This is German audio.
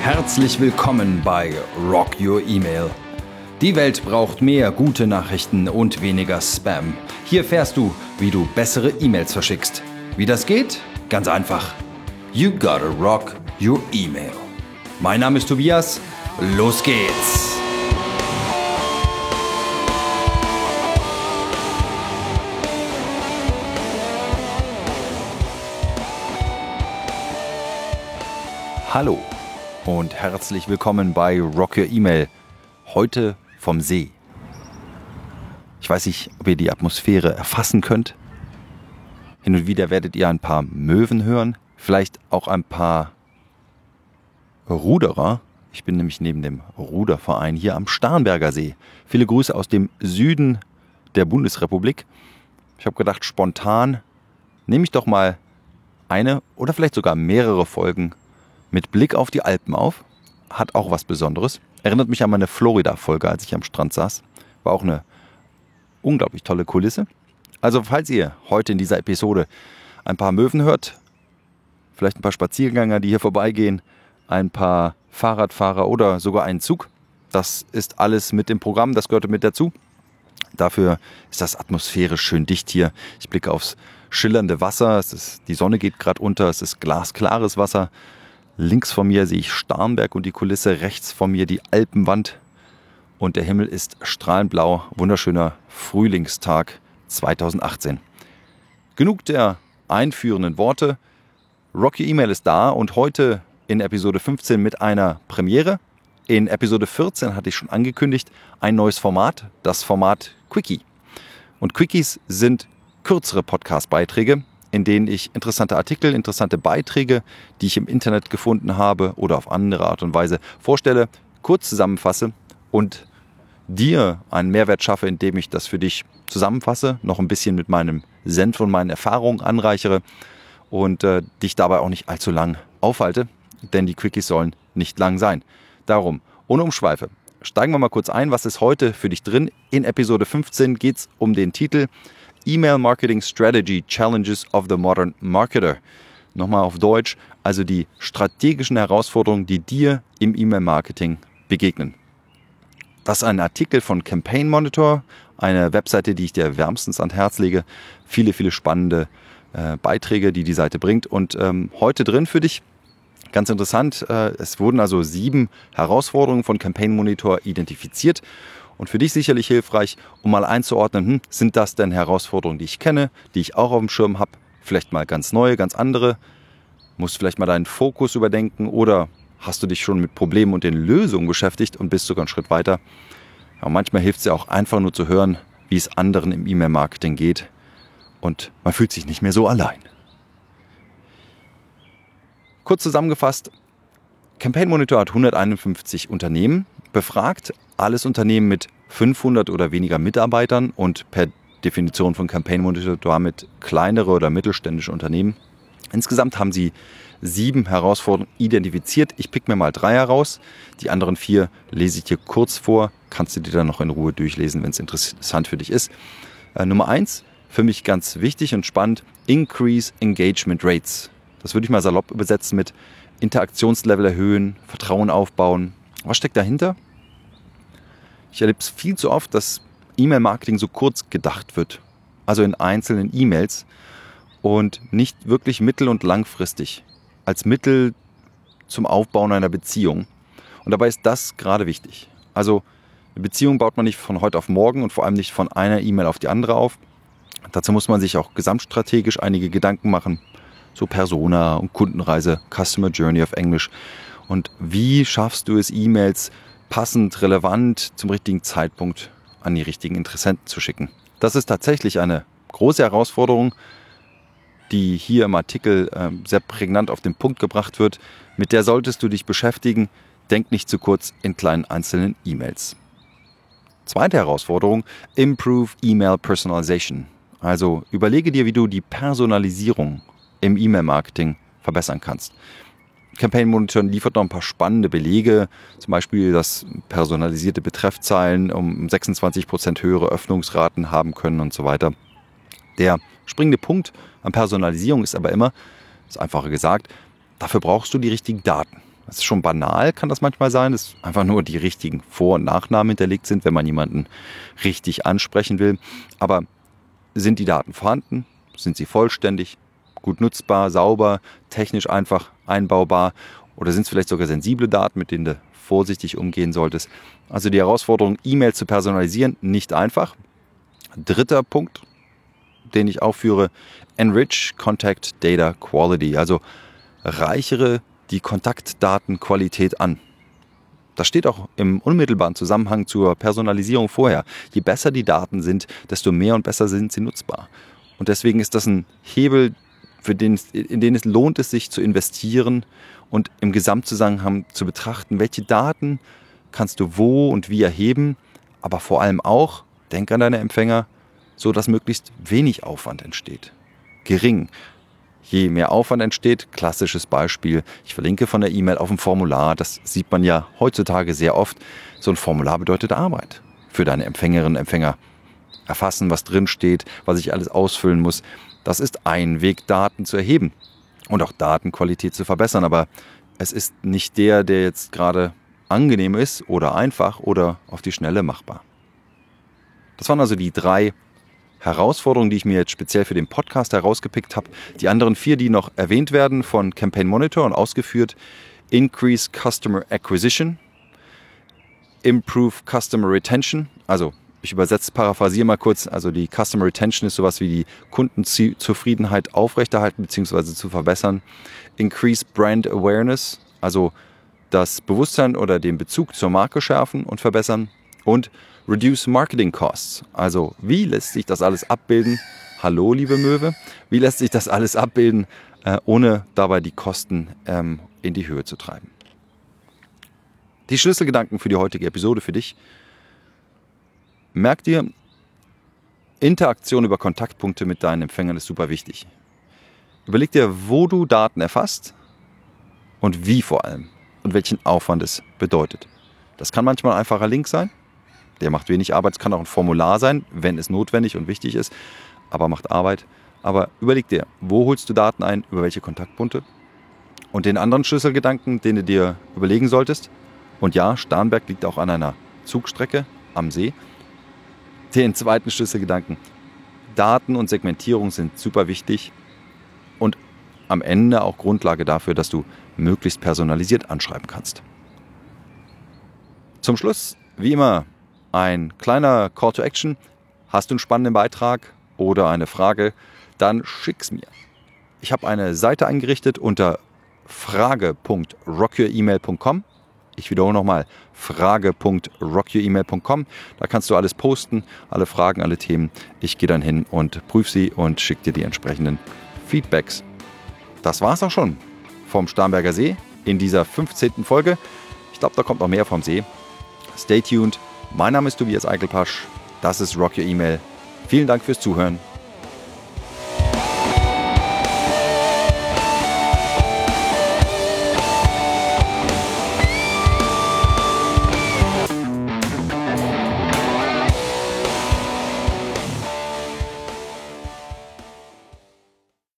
Herzlich willkommen bei Rock Your Email. Die Welt braucht mehr gute Nachrichten und weniger Spam. Hier erfährst du, wie du bessere E-Mails verschickst. Wie das geht? Ganz einfach. You gotta rock your email. Mein Name ist Tobias. Los geht's! Hallo und herzlich willkommen bei Rock Your Email. Heute vom See. Ich weiß nicht, ob ihr die Atmosphäre erfassen könnt. Hin und wieder werdet ihr ein paar Möwen hören, vielleicht auch ein paar Ruderer. Ich bin nämlich neben dem Ruderverein hier am Starnberger See. Viele Grüße aus dem Süden der Bundesrepublik. Ich habe gedacht, spontan nehme ich doch mal eine oder vielleicht sogar mehrere Folgen mit Blick auf die Alpen auf. Hat auch was Besonderes. Erinnert mich an meine Florida-Folge, als ich am Strand saß. War auch eine unglaublich tolle Kulisse. Also falls ihr heute in dieser Episode ein paar Möwen hört, vielleicht ein paar Spaziergänger, die hier vorbeigehen, ein paar Fahrradfahrer oder sogar einen Zug, das ist alles mit im Programm, das gehört mit dazu. Dafür ist das atmosphärisch schön dicht hier. Ich blicke aufs schillernde Wasser, die Sonne geht gerade unter, es ist glasklares Wasser. Links von mir sehe ich Starnberg und die Kulisse, rechts von mir die Alpenwand und der Himmel ist strahlend blau. Wunderschöner Frühlingstag 2018. Genug der einführenden Worte. Rock Your Email ist da und heute in Episode 15 mit einer Premiere. In Episode 14 hatte ich schon angekündigt, ein neues Format, das Format Quickie. Und Quickies sind kürzere Podcast-Beiträge, in denen ich interessante Artikel, interessante Beiträge, die ich im Internet gefunden habe oder auf andere Art und Weise vorstelle, kurz zusammenfasse und dir einen Mehrwert schaffe, indem ich das für dich zusammenfasse, noch ein bisschen mit meinem Senf und meinen Erfahrungen anreichere und dich dabei auch nicht allzu lang aufhalte, denn die Quickies sollen nicht lang sein. Darum, ohne Umschweife, steigen wir mal kurz ein, was ist heute für dich drin. In Episode 15 geht es um den Titel Email Marketing Strategy Challenges of the Modern Marketer. Nochmal auf Deutsch, also die strategischen Herausforderungen, die dir im E-Mail-Marketing begegnen. Das ist ein Artikel von Campaign Monitor, eine Webseite, die ich dir wärmstens ans Herz lege. Viele, viele spannende Beiträge, die Seite bringt. Und heute drin für dich, ganz interessant, es wurden also 7 Herausforderungen von Campaign Monitor identifiziert. Und für dich sicherlich hilfreich, um mal einzuordnen, sind das denn Herausforderungen, die ich kenne, die ich auch auf dem Schirm habe, vielleicht mal ganz neue, ganz andere, musst vielleicht mal deinen Fokus überdenken oder hast du dich schon mit Problemen und den Lösungen beschäftigt und bist sogar einen Schritt weiter. Ja, manchmal hilft es ja auch einfach nur zu hören, wie es anderen im E-Mail-Marketing geht und man fühlt sich nicht mehr so allein. Kurz zusammengefasst, Campaign Monitor hat 151 Unternehmen befragt, alles Unternehmen mit 500 oder weniger Mitarbeitern und per Definition von Campaign Monitor damit kleinere oder mittelständische Unternehmen. Insgesamt haben sie 7 Herausforderungen identifiziert. Ich pick mir mal 3 heraus. Die anderen 4 lese ich dir kurz vor. Kannst du dir dann noch in Ruhe durchlesen, wenn es interessant für dich ist. Nummer 1, für mich ganz wichtig und spannend, Increase Engagement Rates. Das würde ich mal salopp übersetzen mit Interaktionslevel erhöhen, Vertrauen aufbauen. Was steckt dahinter? Ich erlebe es viel zu oft, dass E-Mail-Marketing so kurz gedacht wird. Also in einzelnen E-Mails und nicht wirklich mittel- und langfristig. Als Mittel zum Aufbauen einer Beziehung. Und dabei ist das gerade wichtig. Also eine Beziehung baut man nicht von heute auf morgen und vor allem nicht von einer E-Mail auf die andere auf. Dazu muss man sich auch gesamtstrategisch einige Gedanken machen. So Persona und Kundenreise, Customer Journey auf Englisch. Und wie schaffst du es, E-Mails passend, relevant, zum richtigen Zeitpunkt an die richtigen Interessenten zu schicken? Das ist tatsächlich eine große Herausforderung, die hier im Artikel sehr prägnant auf den Punkt gebracht wird. Mit der solltest du dich beschäftigen. Denk nicht zu kurz in kleinen einzelnen E-Mails. Zweite Herausforderung, Improve Email Personalization. Also überlege dir, wie du die Personalisierung im E-Mail-Marketing verbessern kannst. Campaign Monitor liefert noch ein paar spannende Belege, zum Beispiel, dass personalisierte Betreffzeilen um 26% höhere Öffnungsraten haben können und so weiter. Der springende Punkt an Personalisierung ist aber immer, ist einfacher gesagt, dafür brauchst du die richtigen Daten. Das ist schon banal, kann das manchmal sein, dass einfach nur die richtigen Vor- und Nachnamen hinterlegt sind, wenn man jemanden richtig ansprechen will. Aber sind die Daten vorhanden? Sind sie vollständig, gut nutzbar, sauber, technisch einfach einbaubar? Oder sind es vielleicht sogar sensible Daten, mit denen du vorsichtig umgehen solltest? Also die Herausforderung, E-Mail zu personalisieren, nicht einfach. Dritter Punkt, den ich aufführe, Enrich Contact Data Quality, also reichere die Kontaktdatenqualität an. Das steht auch im unmittelbaren Zusammenhang zur Personalisierung vorher. Je besser die Daten sind, desto mehr und besser sind sie nutzbar. Und deswegen ist das ein Hebel, in den es lohnt es sich zu investieren und im Gesamtzusammenhang zu betrachten, welche Daten kannst du wo und wie erheben, aber vor allem auch, denk an deine Empfänger, so dass möglichst wenig Aufwand entsteht. Gering. Je mehr Aufwand entsteht, klassisches Beispiel, ich verlinke von der E-Mail auf ein Formular, das sieht man ja heutzutage sehr oft. So ein Formular bedeutet Arbeit für deine Empfängerinnen und Empfänger. Erfassen, was drin steht, was ich alles ausfüllen muss. Das ist ein Weg, Daten zu erheben und auch Datenqualität zu verbessern. Aber es ist nicht der jetzt gerade angenehm ist oder einfach oder auf die Schnelle machbar. Das waren also die 3 Herausforderungen, die ich mir jetzt speziell für den Podcast herausgepickt habe. Die anderen 4, die noch erwähnt werden von Campaign Monitor und ausgeführt: Increase Customer Acquisition, Improve Customer Retention. Also ich paraphrasiere mal kurz. Also die Customer Retention ist sowas wie die Kundenzufriedenheit aufrechterhalten bzw. zu verbessern. Increase Brand Awareness, also das Bewusstsein oder den Bezug zur Marke schärfen und verbessern. Und Reduce Marketing Costs. Also wie lässt sich das alles abbilden? Hallo, liebe Möwe. Wie lässt sich das alles abbilden, ohne dabei die Kosten in die Höhe zu treiben? Die Schlüsselgedanken für die heutige Episode für dich. Merk dir, Interaktion über Kontaktpunkte mit deinen Empfängern ist super wichtig. Überleg dir, wo du Daten erfasst und wie vor allem und welchen Aufwand es bedeutet. Das kann manchmal ein einfacher Link sein. Der macht wenig Arbeit. Es kann auch ein Formular sein, wenn es notwendig und wichtig ist, aber macht Arbeit. Aber überleg dir, wo holst du Daten ein, über welche Kontaktpunkte? Und den anderen Schlüsselgedanken, den du dir überlegen solltest, und ja, Starnberg liegt auch an einer Zugstrecke am See. Den zweiten Schlüsselgedanken, Daten und Segmentierung sind super wichtig und am Ende auch Grundlage dafür, dass du möglichst personalisiert anschreiben kannst. Zum Schluss, wie immer, ein kleiner Call to Action. Hast du einen spannenden Beitrag oder eine Frage, dann schick's mir. Ich habe eine Seite eingerichtet unter frage.rockyouremail.com. Ich wiederhole nochmal, frage.rockyouremail.com. Da kannst du alles posten, alle Fragen, alle Themen. Ich gehe dann hin und prüfe sie und schicke dir die entsprechenden Feedbacks. Das war's auch schon vom Starnberger See in dieser 15. Folge. Ich glaube, da kommt noch mehr vom See. Stay tuned. Mein Name ist Tobias Eichelpasch. Das ist Rock Your Email. Vielen Dank fürs Zuhören.